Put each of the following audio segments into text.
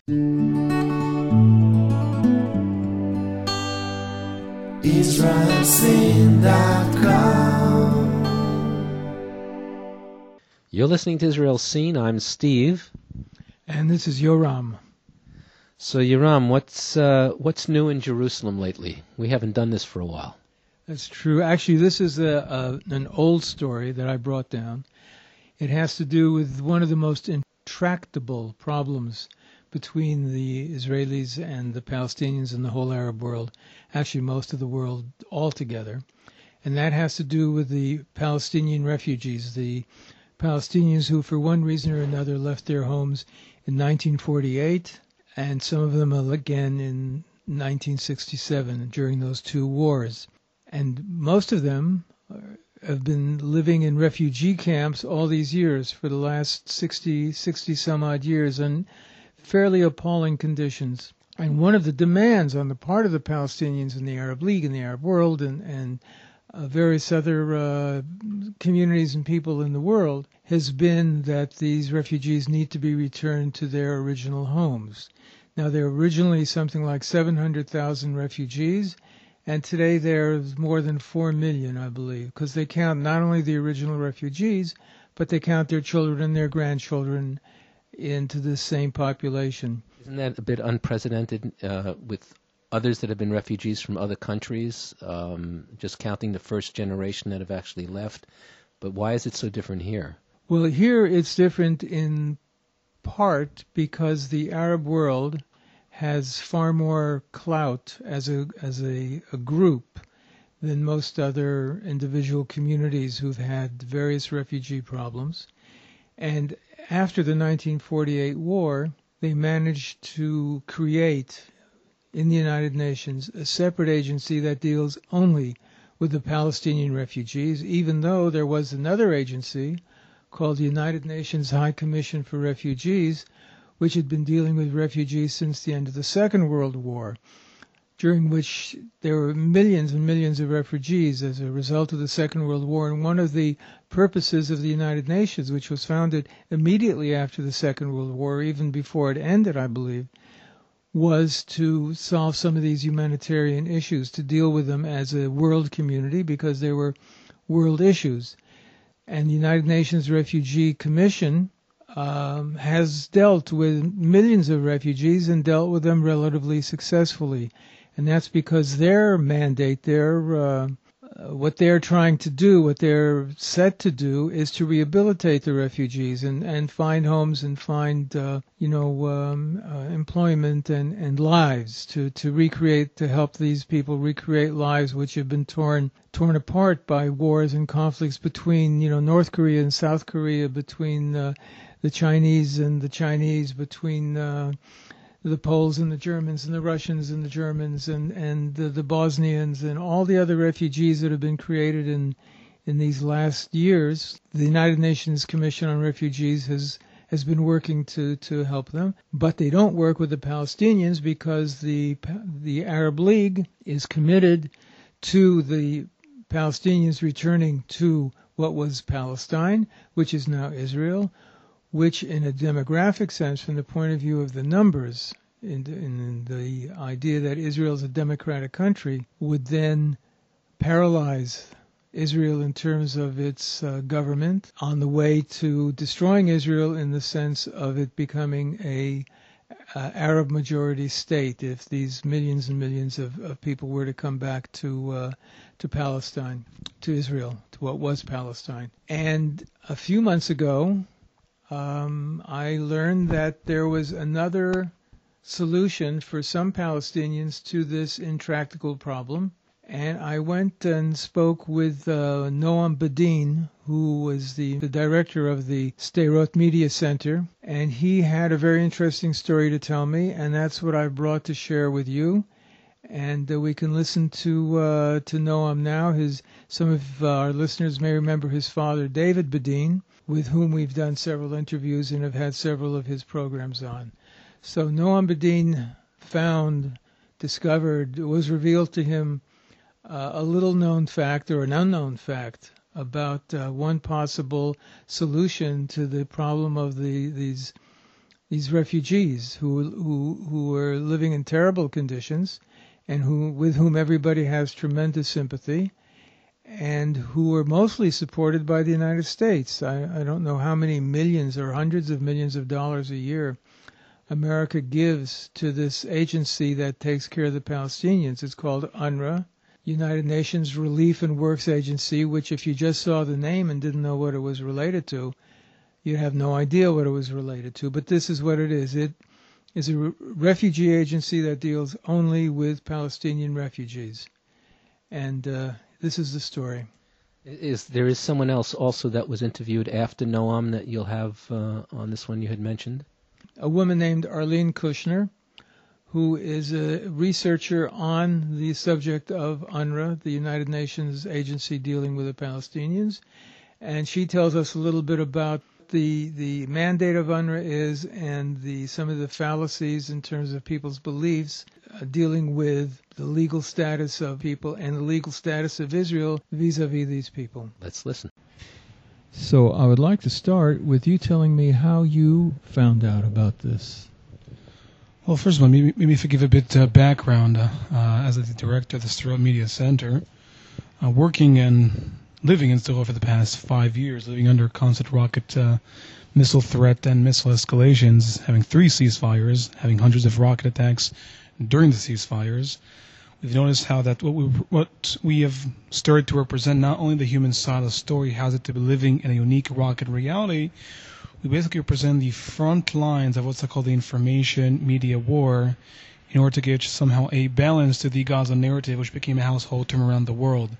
IsraelScene.com. You're listening to Israel Scene. I'm Steve. And this is Yoram. So Yoram, what's new in Jerusalem lately? We haven't done this for a while. That's true. Actually, this is an old story that I brought down. It has to do with one of the most intractable problems between the Israelis and the Palestinians and the whole Arab world, actually most of the world altogether. And that has to do with the Palestinian refugees, the Palestinians who for one reason or another left their homes in 1948, and some of them again in 1967 during those two wars. And most of them have been living in refugee camps all these years, for the last 60 some odd years, in fairly appalling conditions. And one of the demands on the part of the Palestinians and the Arab League and the Arab world and various other communities and people in the world has been that these refugees need to be returned to their original homes. Now, there were originally something like 700,000 refugees, and today there's more than 4 million, I believe, because they count not only the original refugees, but they count their children and their grandchildren into the same population. Isn't that a bit unprecedented with others that have been refugees from other countries, just counting the first generation that have actually left? But why is it so different here? Well, here it's different in part because the Arab world has far more clout as a group than most other individual communities who've had various refugee problems. And after the 1948 war, they managed to create in the United Nations a separate agency that deals only with the Palestinian refugees, even though there was another agency called the United Nations High Commission for Refugees, which had been dealing with refugees since the end of the Second World War, during which there were millions and millions of refugees as a result of the Second World War. And one of the purposes of the United Nations, which was founded immediately after the Second World War, even before it ended, I believe, was to solve some of these humanitarian issues, to deal with them as a world community because they were world issues. And the United Nations Refugee Commission has dealt with millions of refugees and dealt with them relatively successfully. And that's because their mandate, what they're trying to do, what they're set to do, is to rehabilitate the refugees and find homes and find, employment and lives to recreate, to help these people recreate lives which have been torn apart by wars and conflicts between, North Korea and South Korea, between the Chinese and the Chinese, between the Poles and the Germans and the Russians and the Germans and the Bosnians and all the other refugees that have been created in these last years. The United Nations Commission on Refugees has been working to help them, but they don't work with the Palestinians because the Arab League is committed to the Palestinians returning to what was Palestine, which is now Israel, which in a demographic sense, from the point of view of the numbers, in the idea that Israel is a democratic country, would then paralyze Israel in terms of its government on the way to destroying Israel in the sense of it becoming a Arab majority state if these millions and millions of people were to come back to Palestine, to Israel, to what was Palestine. And a few months ago, I learned that there was another solution for some Palestinians to this intractable problem. And I went and spoke with Noam Bedin, who was the director of the Sderot Media Center. And he had a very interesting story to tell me, and that's what I brought to share with you. And we can listen to Noam now. Some of our listeners may remember his father, David Bedin, with whom we've done several interviews and have had several of his programs on. So Noam Bedin discovered, it was revealed to him a little-known fact or an unknown fact about one possible solution to the problem of these these refugees who were living in terrible conditions, and with whom everybody has tremendous sympathy, and who were mostly supported by the United States. I don't know how many millions or hundreds of millions of dollars a year America gives to this agency that takes care of the Palestinians. It's called UNRWA, United Nations Relief and Works Agency, which if you just saw the name and didn't know what it was related to, you'd have no idea what it was related to. But this is what it is. It is a refugee agency that deals only with Palestinian refugees. And this is the story. There is someone else also that was interviewed after Noam that you'll have on this one you had mentioned? A woman named Arlene Kushner, who is a researcher on the subject of UNRWA, the United Nations agency dealing with the Palestinians. And she tells us a little bit about the mandate of UNRWA is and some of the fallacies in terms of people's beliefs dealing with the legal status of people and the legal status of Israel vis-a-vis these people. Let's listen. So I would like to start with you telling me how you found out about this. Well, first of all, maybe if I give a bit background, as the director of the Sderot Media Center, working and living in Sderot for the past 5 years, living under constant rocket missile threat and missile escalations, having 3 ceasefires, having hundreds of rocket attacks during the ceasefires, we've noticed how that what we have started to represent not only the human side of the story, how is it to be living in a unique rocket reality, we basically represent the front lines of what's called the information media war in order to get somehow a balance to the Gaza narrative, which became a household term around the world.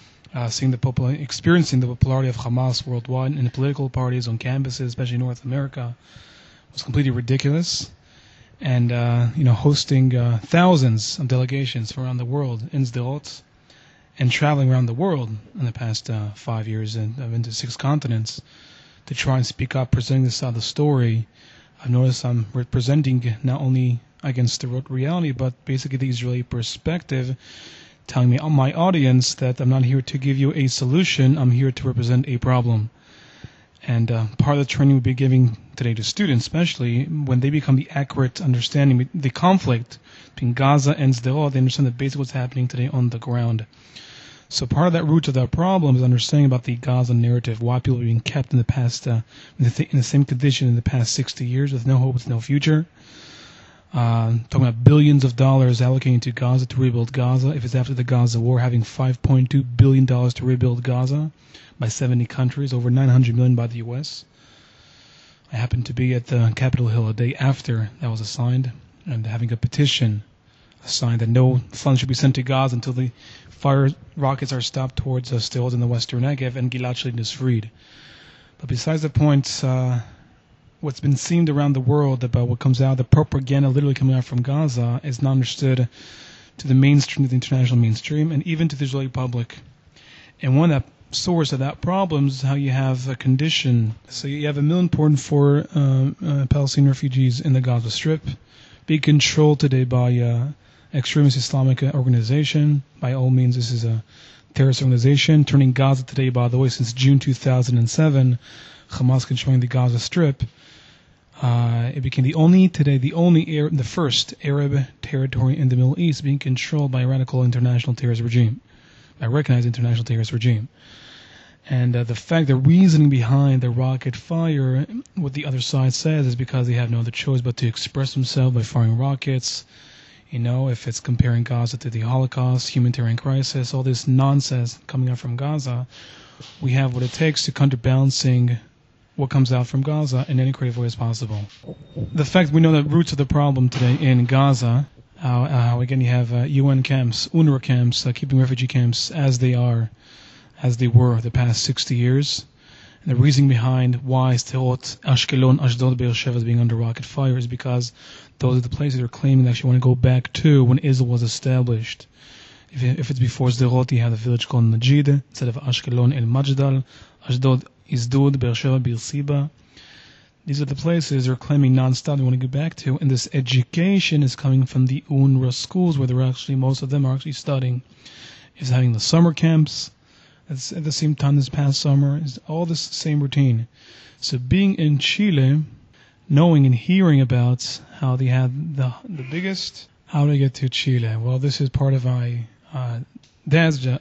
Experiencing the popularity of Hamas worldwide in the political parties on campuses, especially in North America, was completely ridiculous. And hosting thousands of delegations from around the world in Sderot, and traveling around the world in the past 5 years, and I've been to 6 continents to try and speak up, presenting this side of the story. I've noticed I'm representing not only against the reality, but basically the Israeli perspective, telling me, my audience, that I'm not here to give you a solution, I'm here to represent a problem. And part of the training we'll be giving today to students, especially when they become the accurate understanding, the conflict between Gaza and Sderot, they understand that basically what's happening today on the ground. So part of that root of that problem is understanding about the Gaza narrative, why people are being kept in the past, in the same condition in the past 60 years with no hope, with no future. Talking about billions of dollars allocating to Gaza to rebuild Gaza. If it's after the Gaza war, having $5.2 billion to rebuild Gaza by 70 countries, over $900 million by the U.S. I happened to be at the Capitol Hill a day after that was assigned, and having a petition assigned that no funds should be sent to Gaza until the fire rockets are stopped towards Sderot in the western Negev and Gilad Shalit is freed. But besides the point, what's been seen around the world about what comes out, the propaganda literally coming out from Gaza, is not understood to the mainstream, to the international mainstream, and even to the Israeli public. And one source of that problem is how you have a condition. So you have 1 million Palestinian refugees in the Gaza Strip, being controlled today by extremist Islamic organization. By all means, this is a terrorist organization, turning Gaza today, by the way, since June 2007, Hamas controlling the Gaza Strip. It became the first Arab territory in the Middle East being controlled by a radical international terrorist regime, by a recognized international terrorist regime. And the reasoning behind the rocket fire, what the other side says, is because they have no other choice but to express themselves by firing rockets. If it's comparing Gaza to the Holocaust, humanitarian crisis, all this nonsense coming out from Gaza, we have what it takes to counterbalancing what comes out from Gaza in any creative way as possible. The fact we know the roots of the problem today in Gaza, how again you have UN camps, UNRWA camps, keeping refugee camps as they were the past 60 years. And the reasoning behind why Sderot, Ashkelon, Ashdod, Beersheva is being under rocket fire is because those are the places they're claiming they actually want to go back to when Israel was established. If it's before Sderot, you have a village called Najid, instead of Ashkelon, El Majdal, Ashdod, Isdod, Beersheva, Beersheba. These are the places they're claiming non-stop they want to go back to, and this education is coming from the UNRWA schools where most of them are actually studying. Is having the summer camps at the same time this past summer, is all this same routine. So being in Chile, knowing and hearing about how they had the biggest. How to get to Chile? Well, this is part of my dad's job.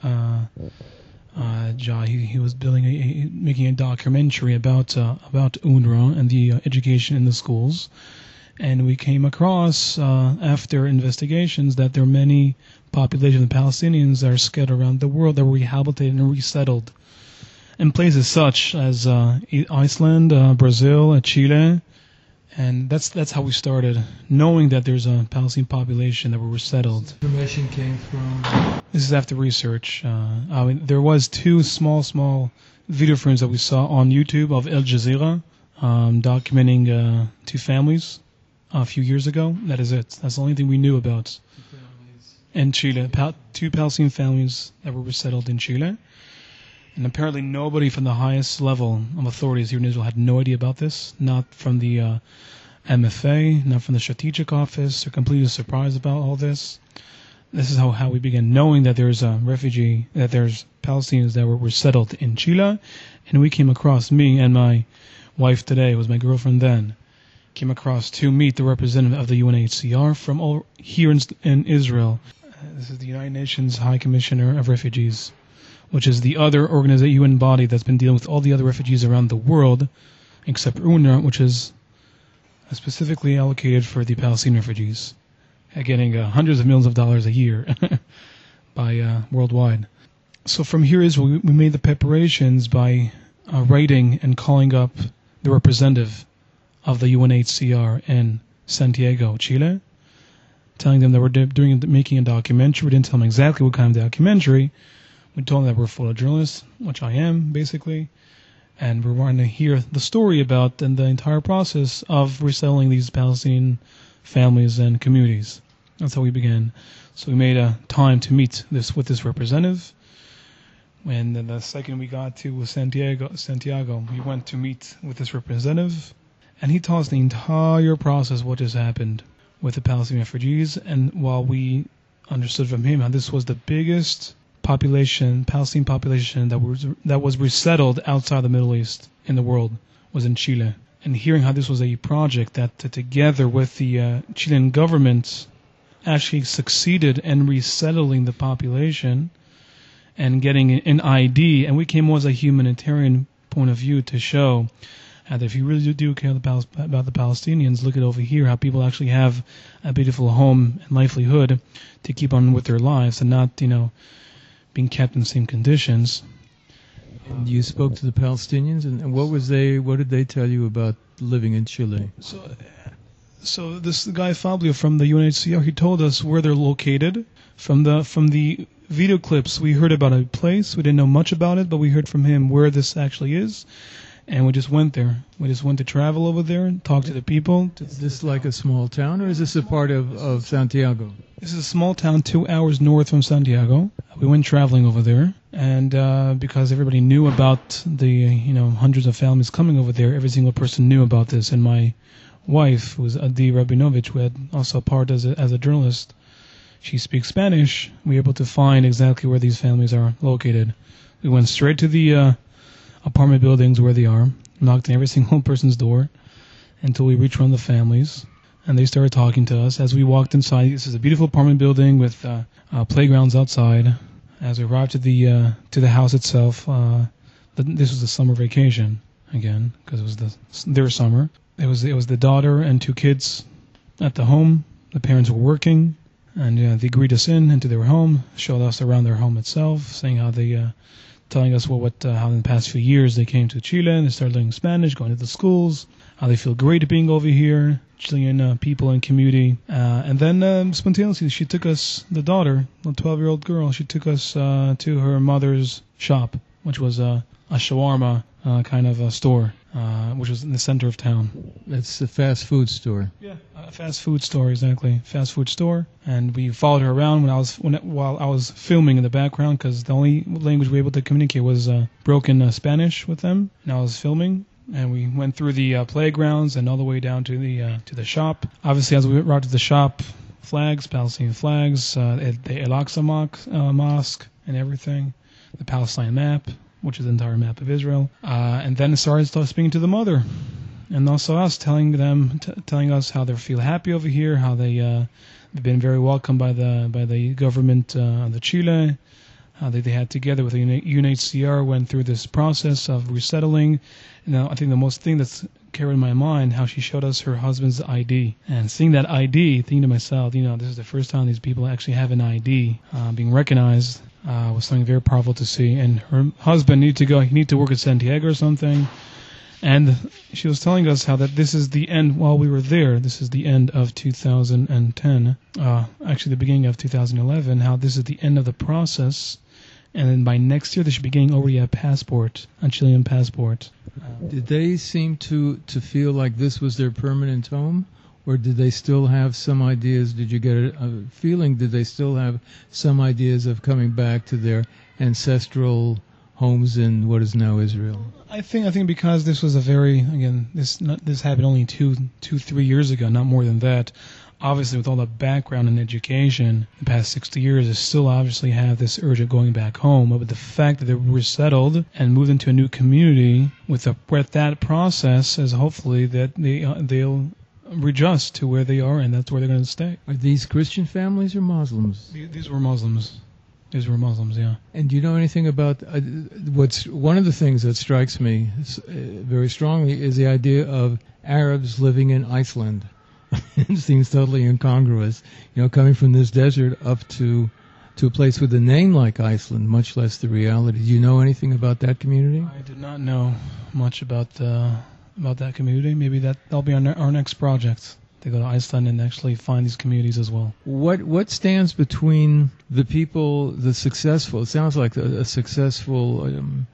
He was making a documentary about UNRWA and the education in the schools, and we came across after investigations that there are many populations of Palestinians that are scattered around the world that were rehabilitated and resettled in places such as Iceland, Brazil, Chile. And that's how we started, knowing that there's a Palestinian population that were resettled. Information came from. This is after research. There was two small video frames that we saw on YouTube of Al Jazeera documenting two families a few years ago. That is it. That's the only thing we knew about. In Chile, two Palestinian families that were resettled in Chile. And apparently nobody from the highest level of authorities here in Israel had no idea about this. Not from the MFA, not from the strategic office. They're completely surprised about all this. This is how we began, knowing that there's a refugee, that there's Palestinians that were settled in Chile. And we came across, me and my wife today, was my girlfriend then, came across to meet the representative of the UNHCR from here in Israel. This is the United Nations High Commissioner of Refugees, which is the other UN body that's been dealing with all the other refugees around the world, except UNRWA, which is specifically allocated for the Palestinian refugees, getting hundreds of millions of dollars a year by worldwide. So from here Israel, we made the preparations by writing and calling up the representative of the UNHCR in Santiago, Chile, telling them that we're making a documentary. We didn't tell them exactly what kind of documentary. We told them that we're photojournalists, which I am, basically, and we're wanting to hear the story about and the entire process of resettling these Palestinian families and communities. That's how we began. So we made a time to meet with this representative. And then the second we got to Santiago, we went to meet with this representative, and he told us the entire process, what just happened with the Palestinian refugees, and while we understood from him how this was the biggest Palestinian population that was resettled outside the Middle East in the world was in Chile. And hearing how this was a project that together with the Chilean government actually succeeded in resettling the population and getting an ID, and we came more as a humanitarian point of view to show that if you really do care about the Palestinians, look at over here, how people actually have a beautiful home and livelihood to keep on with their lives and not, being kept in the same conditions. And you spoke to the Palestinians, and what did they tell you about living in Chile? So this guy Fabio from the UNHCR, he told us where they're located. From the video clips, we heard about a place. We didn't know much about it, but we heard from him where this actually is, and we just went there. We just went to travel over there and talk to the people. Is this like a small town, or is this a part of Santiago? This is a small town 2 hours north from Santiago. We went traveling over there, and because everybody knew about the hundreds of families coming over there, every single person knew about this. And my wife, who was Adi Rabinovich, who had also part as a journalist, she speaks Spanish. We were able to find exactly where these families are located. We went straight to the apartment buildings where they are, knocked on every single person's door until we reached one of the families. And they started talking to us as we walked inside. This is a beautiful apartment building with playgrounds outside. As we arrived to the house itself, this was the summer vacation again, because it was their summer. It was the daughter and two kids at the home. The parents were working, and they greeted us into their home, showed us around their home itself, saying how they telling us how in the past few years they came to Chile and they started learning Spanish, going to the schools, how they feel great being over here, Chilean people and community. And then spontaneously she took us, the daughter, the 12-year-old girl, she took us to her mother's shop, which was a shawarma kind of a store, which was in the center of town. That's a fast food store. Yeah, a fast food store, exactly. Fast food store. And we followed her around while I was filming in the background, because the only language we were able to communicate was broken Spanish with them. And I was filming, and we went through the playgrounds and all the way down to the shop. Obviously, as we went to the shop, flags, Palestinian flags, the Al-Aqsa Mosque and everything, the Palestine map, which is the entire map of Israel. And then I started speaking to the mother. and also us telling us how they feel happy over here, how they've been very welcomed by the government of the Chile, how they had together with the UNHCR went through this process of resettling. Now, I think the most thing that's carried in my mind, how she showed us her husband's ID. And seeing that ID, thinking to myself, this is the first time these people actually have an ID being recognized, was something very powerful to see. And her husband needed to work at Santiago or something. And she was telling us how that this is the end, while we were there, this is the end of 2010, actually the beginning of 2011, how this is the end of the process. And then by next year, they should be getting already a Chilean passport. Did they seem to feel like this was their permanent home? Or did they still have some ideas? Did you get a feeling, did they still have some ideas of coming back to their ancestral homes in what is now Israel? I think because this was this happened only 3 years ago, not more than that. Obviously, with all the background in education, the past 60 years, they still obviously have this urge of going back home. But the fact that they were settled and moved into a new community with that process is hopefully that they'll readjust to where they are, and that's where they're going to stay. Are these Christian families or Muslims? These were Muslims. These were Muslims, yeah. And do you know anything about one of the things that strikes me very strongly is the idea of Arabs living in Iceland. It seems totally incongruous, coming from this desert up to a place with a name like Iceland, much less the reality. Do you know anything about that community? I did not know much about that community. Maybe that'll be our next project. They go to Iceland and actually find these communities as well. What stands between the people, the successful? It sounds like a successful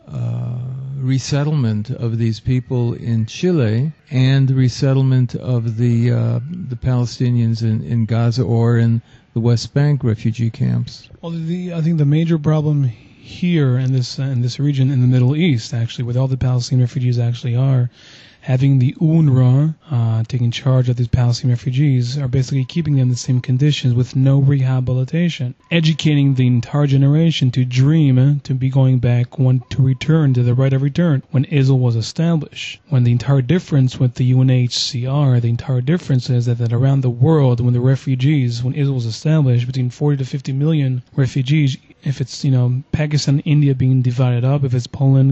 resettlement of these people in Chile and the resettlement of the Palestinians in Gaza or in the West Bank refugee camps. Well, I think the major problem here in this region in the Middle East, actually, where all the Palestinian refugees actually are, having the UNRWA taking charge of these Palestinian refugees are basically keeping them in the same conditions with no rehabilitation, educating the entire generation to dream to be going back, to return to the right of return when Israel was established. When the entire difference with the UNHCR, the entire difference is that around the world, when Israel was established, between 40 to 50 million refugees, if it's, Pakistan, India being divided up, if it's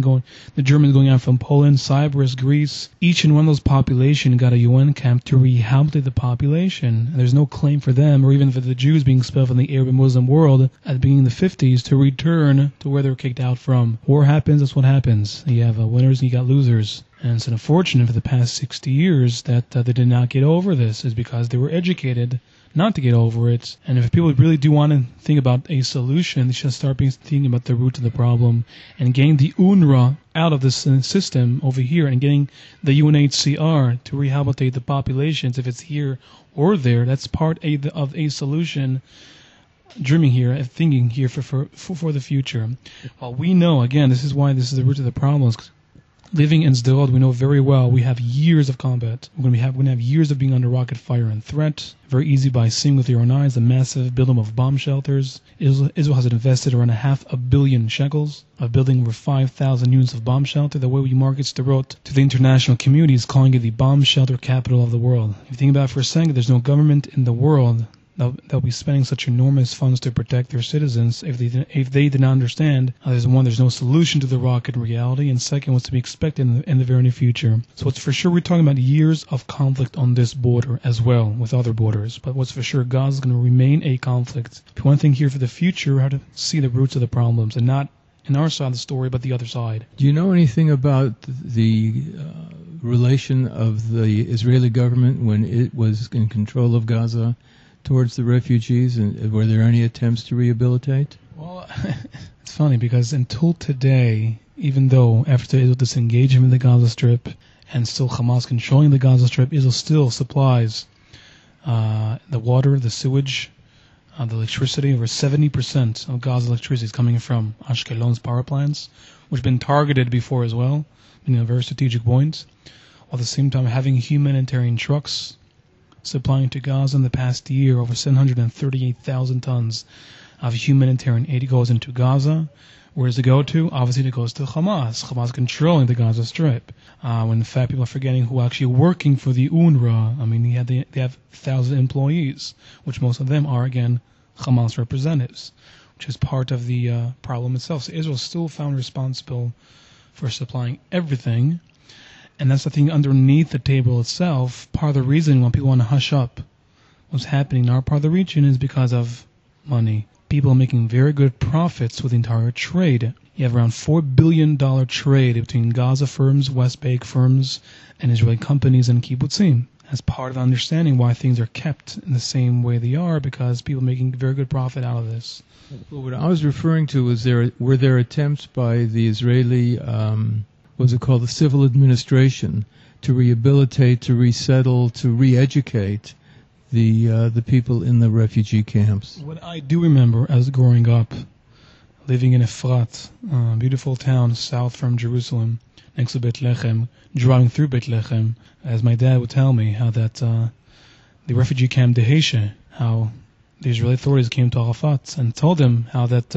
the Germans going out from Poland, Cyprus, Greece, each and one of those population got a UN camp to rehabilitate the population. And there's no claim for them, or even for the Jews being expelled from the Arab and Muslim world at the beginning of the 50s to return to where they were kicked out from. War happens, that's what happens. You have winners and you got losers. And it's unfortunate for the past 60 years that they did not get over this, is because they were educated not to get over it. And if people really do want to think about a solution, they should start thinking about the root of the problem and getting the UNRWA out of this system over here and getting the UNHCR to rehabilitate the populations, if it's here or there. That's part of a solution. Dreaming here, thinking here for the future. Well, we know, again, this is why this is the root of the problems. Living in Sderot, we know very well we have years of combat. We're going to have years of being under rocket fire and threat. Very easy by seeing with your own eyes the massive building of bomb shelters. Israel has invested around $500 million shekels of building over 5,000 units of bomb shelter. The way we market Sderot to the international community is calling it the bomb shelter capital of the world. If you think about it for a second, there's no government in the world they'll be spending such enormous funds to protect their citizens if they did not understand there's no solution to the rocket reality, and second, what's to be expected in the very near future. So what's for sure, we're talking about years of conflict on this border as well with other borders, but what's for sure, Gaza is going to remain a conflict. If you want to think here for the future, how to see the roots of the problems and not in our side of the story, but the other side. Do you know anything about the relation of the Israeli government when it was in control of Gaza towards the refugees, and were there any attempts to rehabilitate? Well, it's funny because until today, even though after Israel disengagement in the Gaza Strip and still Hamas controlling the Gaza Strip, Israel still supplies the water, the sewage, the electricity. Over 70% of Gaza electricity is coming from Ashkelon's power plants, which have been targeted before as well, being a very strategic point. While at the same time having humanitarian trucks supplying to Gaza in the past year over 738,000 tons of humanitarian aid goes into Gaza. Where does it go to? Obviously, it goes to Hamas. Hamas controlling the Gaza Strip. When in fact people are forgetting who are actually working for the UNRWA. I mean, they have 1,000 employees, which most of them are, again, Hamas representatives, which is part of the problem itself. So Israel is still found responsible for supplying everything. And that's the thing underneath the table itself. Part of the reason why people want to hush up what's happening in our part of the region is because of money. People are making very good profits with the entire trade. You have around $4 billion trade between Gaza firms, West Bank firms, and Israeli companies and kibbutzim. As part of understanding why things are kept in the same way they are, because people are making very good profit out of this. Well, what I was referring to was were there attempts by the Israeli, what's it called, the civil administration, to rehabilitate, to resettle, to re-educate the people in the refugee camps? What I do remember as growing up, living in Efrat, a beautiful town south from Jerusalem, next to Bethlehem, driving through Bethlehem, as my dad would tell me, how that the refugee camp Deheshe, how the Israeli authorities came to Arafat and told him how that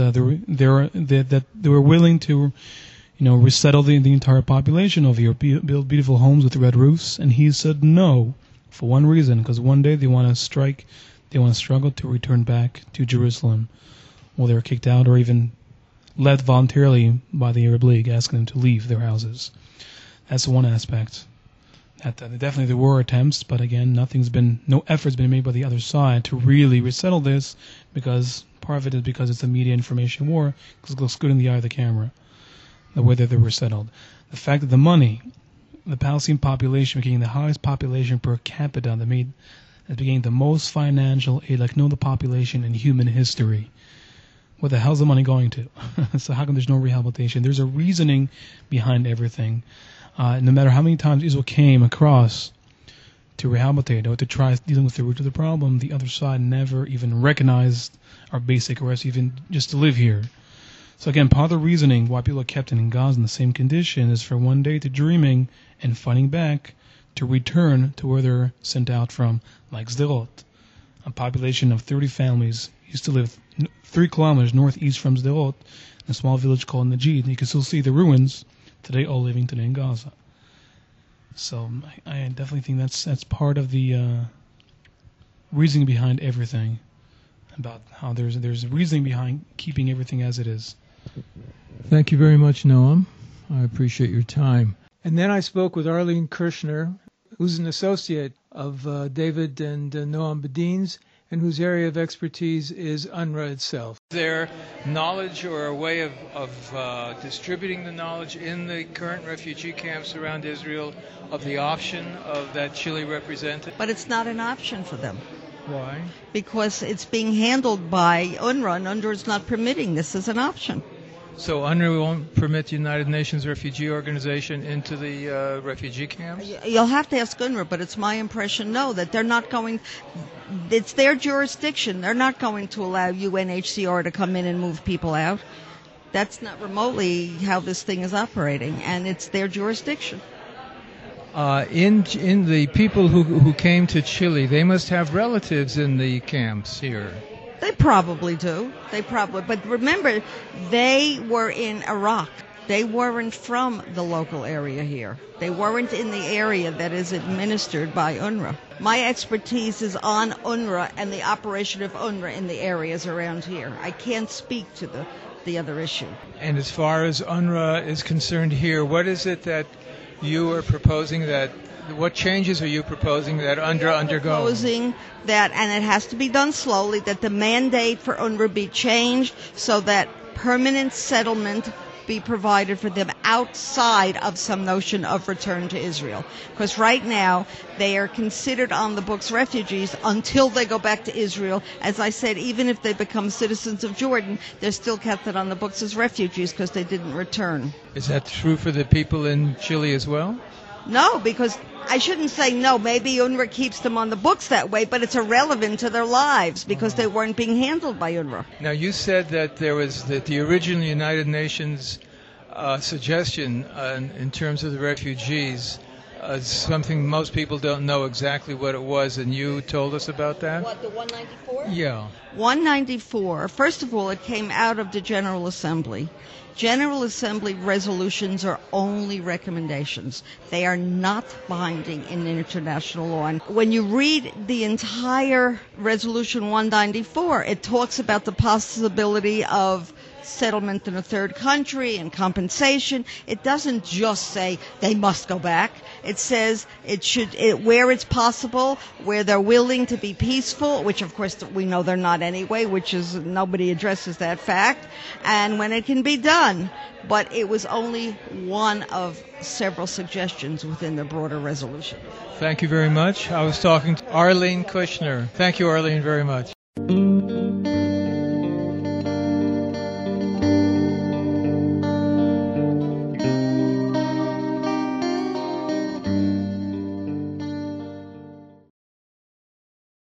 they were willing to, resettle the entire population over here, build beautiful homes with red roofs, and he said no. For one reason, because one day they want to struggle to return back to Jerusalem. Well, they were kicked out or even led voluntarily by the Arab League, asking them to leave their houses. That's one aspect. Definitely there were attempts, but again, no effort's been made by the other side to really resettle this, because part of it is because it's a media information war, because it looks good in the eye of the camera, the way that they were settled. The fact that the money, the Palestinian population became the highest population per capita, that became the most financial aid, like no other population in human history. What the hell's the money going to? So how come there's no rehabilitation? There's a reasoning behind everything. No matter how many times Israel came across to rehabilitate or to try dealing with the root of the problem, the other side never even recognized our basic rights, even just to live here. So again, part of the reasoning why people are kept in Gaza in the same condition is for one day to dreaming and fighting back to return to where they're sent out from, like Sderot. A population of 30 families used to live 3 kilometers northeast from Sderot in a small village called Najid. You can still see the ruins today, all living today in Gaza. So I definitely think that's part of the reasoning behind everything, about how there's reasoning behind keeping everything as it is. Thank you very much, Noam. I appreciate your time. And then I spoke with Arlene Kirshner, who's an associate of David and Noam Bedin's, and whose area of expertise is UNRWA itself. Their knowledge or a way of distributing the knowledge in the current refugee camps around Israel of the option of that Chile represented? But it's not an option for them. Why? Because it's being handled by UNRWA, and UNRWA is not permitting this as an option. So UNRWA won't permit the United Nations Refugee Organization into the refugee camps? You'll have to ask UNRWA, but it's my impression, no, that they're not going. It's their jurisdiction. They're not going to allow UNHCR to come in and move people out. That's not remotely how this thing is operating, and it's their jurisdiction. In the people who came to Chile, they must have relatives in the camps here. They probably do. But remember, they were in Iraq. They weren't from the local area here. They weren't in the area that is administered by UNRWA. My expertise is on UNRWA and the operation of UNRWA in the areas around here. I can't speak to the other issue. And as far as UNRWA is concerned here, what is it that you are proposing what changes are you proposing that UNRWA undergo? Proposing that, and it has to be done slowly, that the mandate for UNRWA be changed so that permanent settlement be provided for them outside of some notion of return to Israel. Because right now, they are considered on the books refugees until they go back to Israel. As I said, even if they become citizens of Jordan, they're still kept on the books as refugees because they didn't return. Is that true for the people in Chile as well? No, because I shouldn't say no. Maybe UNRWA keeps them on the books that way, but it's irrelevant to their lives because they weren't being handled by UNRWA. Now, you said that there was the original United Nations suggestion in terms of the refugees something most people don't know exactly what it was, and you told us about that? What, the 194? Yeah. 194, first of all, it came out of the General Assembly. General Assembly resolutions are only recommendations. They are not binding in international law. And when you read the entire Resolution 194, it talks about the possibility of settlement in a third country and compensation. It doesn't just say they must go back. It says where it's possible, where they're willing to be peaceful, which of course we know they're not anyway, which is nobody addresses that fact, and when it can be done. But it was only one of several suggestions within the broader resolution. Thank you very much. I was talking to Arlene Kushner. Thank you, Arlene, very much.